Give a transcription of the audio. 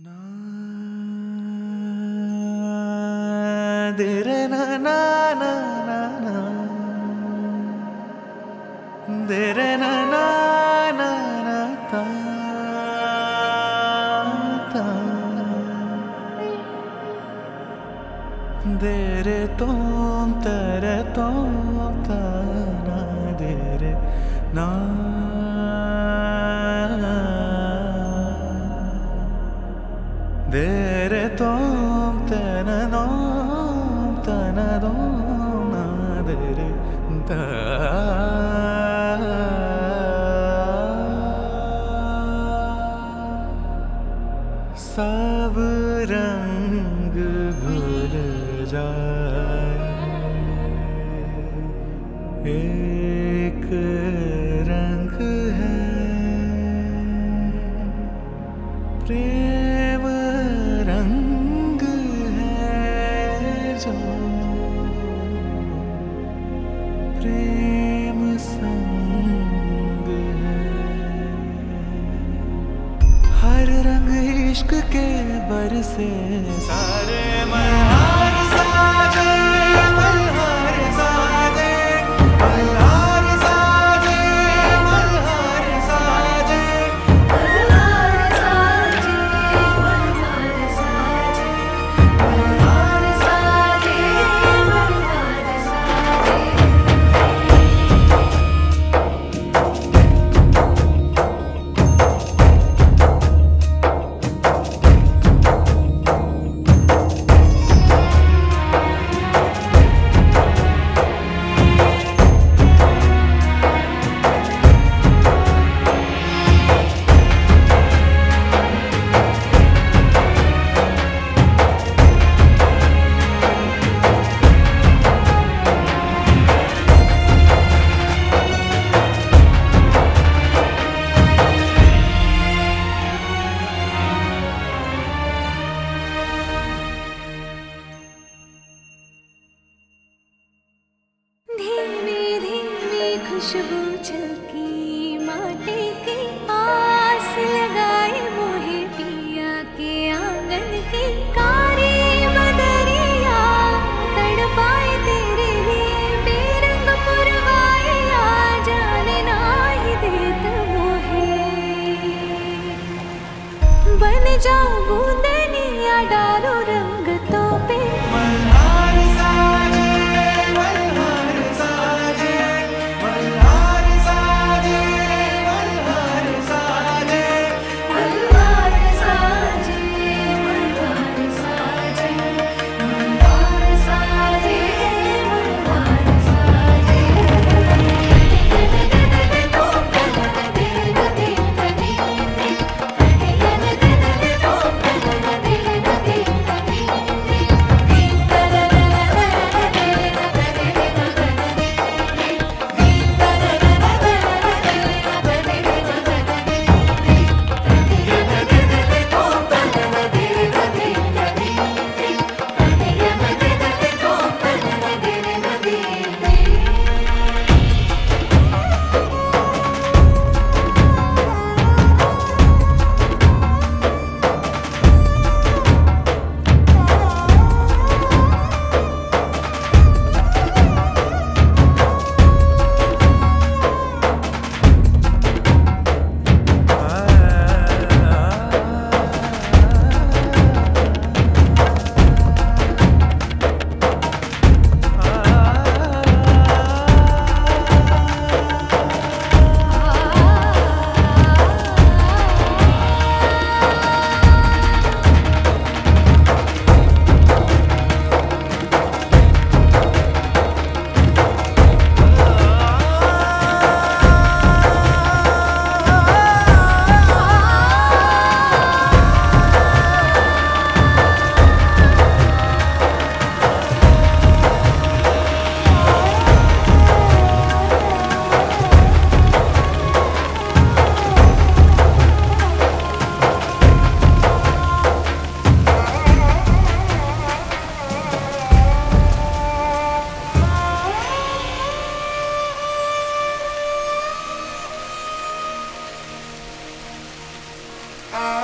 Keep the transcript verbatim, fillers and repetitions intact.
ना दे रे ना ना ना ना ना दे रे ना ना ना ना ता ता दे रे तोम तेरे तोम ता ना दे रे ना दे रे तोम तेरे नोम तना दोम ना दे रे ता सब रंग भूल जाए एक रंग है प्रेम रंग है जो प्रेम संग है हर रंग इश्क के बरसे सारे मल्हार साजे मल्हार साजे मल्हार साजे मल्हार साजे मल्हार साजे मल्हार साजे मल्हार साजे मल्हार साजे खुशबू चलकी माटे की आस लगाए मोहे पिया के आंगन की कारी बदरिया तड़पाए तेरे लिए बेरंग पुरवाए आ जाने ना ही देत मोहे बन जाऊं बूंदनिया डालो रंगतों पे मल्हार साजे मल्हार साजे मल्हार साजे मल्हार साजे मल्हार साजे मल्हार साजे मल्हार साजे मल्हार साजे तो दे दे दे Ah